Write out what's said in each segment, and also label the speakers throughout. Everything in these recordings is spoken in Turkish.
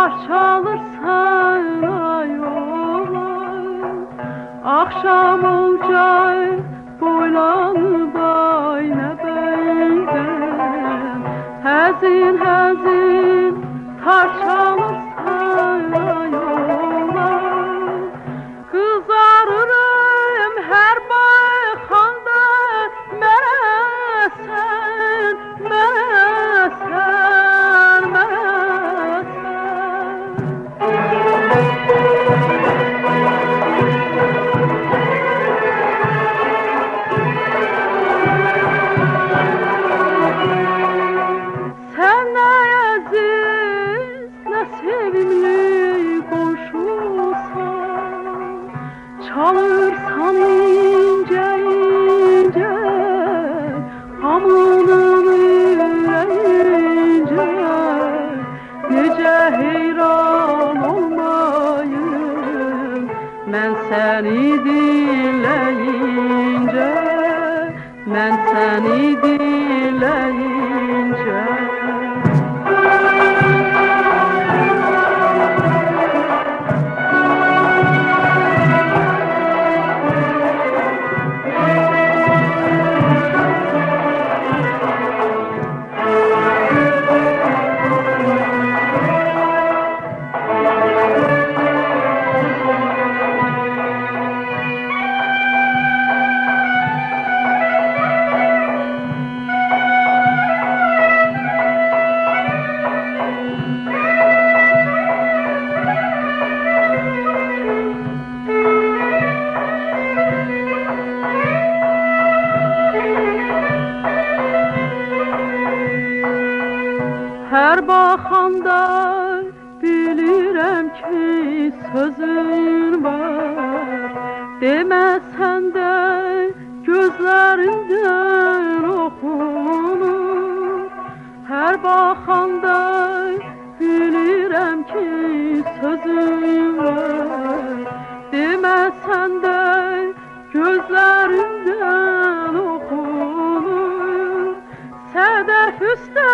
Speaker 1: çalırsan ayolay, akşam olacak boylanıp ayna beyden. Həzin həzin tar çalırsan ayolay, kızarırım her baxanda mənəsən, mənəsən, Sen ne aziz, ne sevimli komşusan, çalırsan ince ince hamının yüreğince. Nece heyran olmayım ben seni dinleyince, ben seni dinleyince. Her baxanda bilirəm ki sözün var, deməsən də gözlərindən oxunur. Her baxanda bilirəm ki sözün var, deməsən də gözlərindən oxunur. Sədəf üstə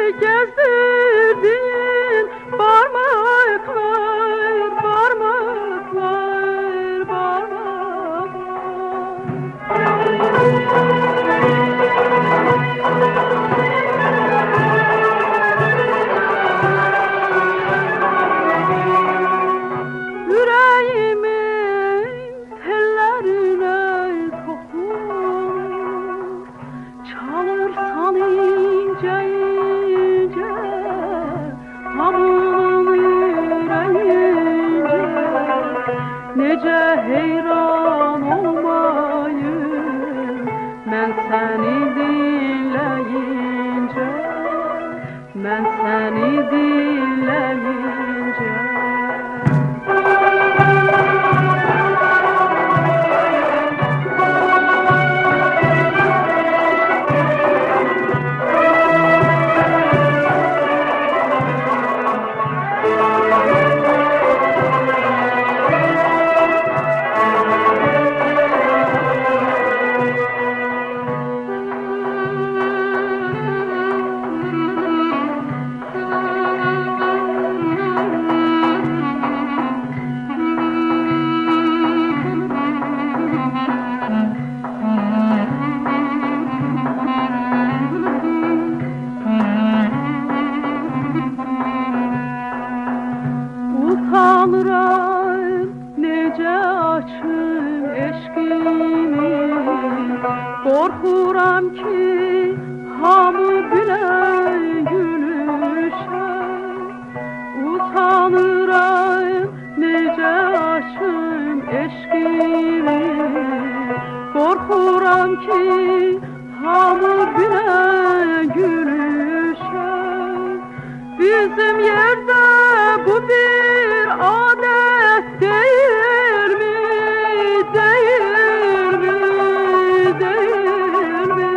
Speaker 1: gezdirdin barmaklar, barmaklar, barmaklar. Yüreğimin tellerine dokunur, çalırsan ince ince hamının yüreğince. Nece heyran olmayım ben seni dinleyince, ben seni dinleyince. Utanıram nece açım eşkimi, korkuram ki hamı bile gülüşer. Utanıram nece açım eşkimi, korkuram ki hamı bile gülüşer. Bizim yerde bu bir adet değil mi, değil mi, değil mi?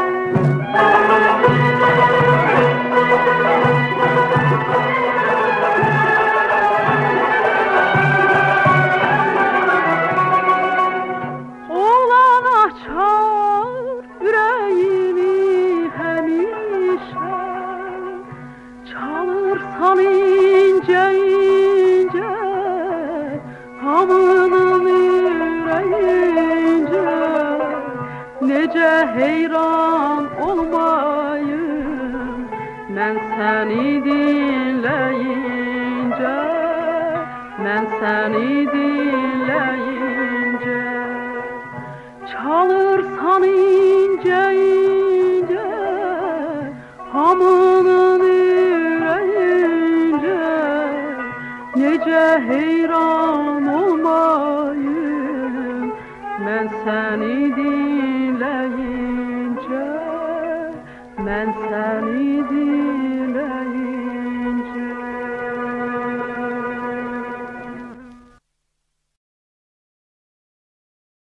Speaker 1: Oğlan açar yüreğimi hemişe, çalırsan ince Nece heyran olmayım ben seni dinleyince, ben seni dinleyince. Çalırsan ince ince hamının yüreğince, nece heyran olmayım ben seni dinleyince, ben seni dinleyince.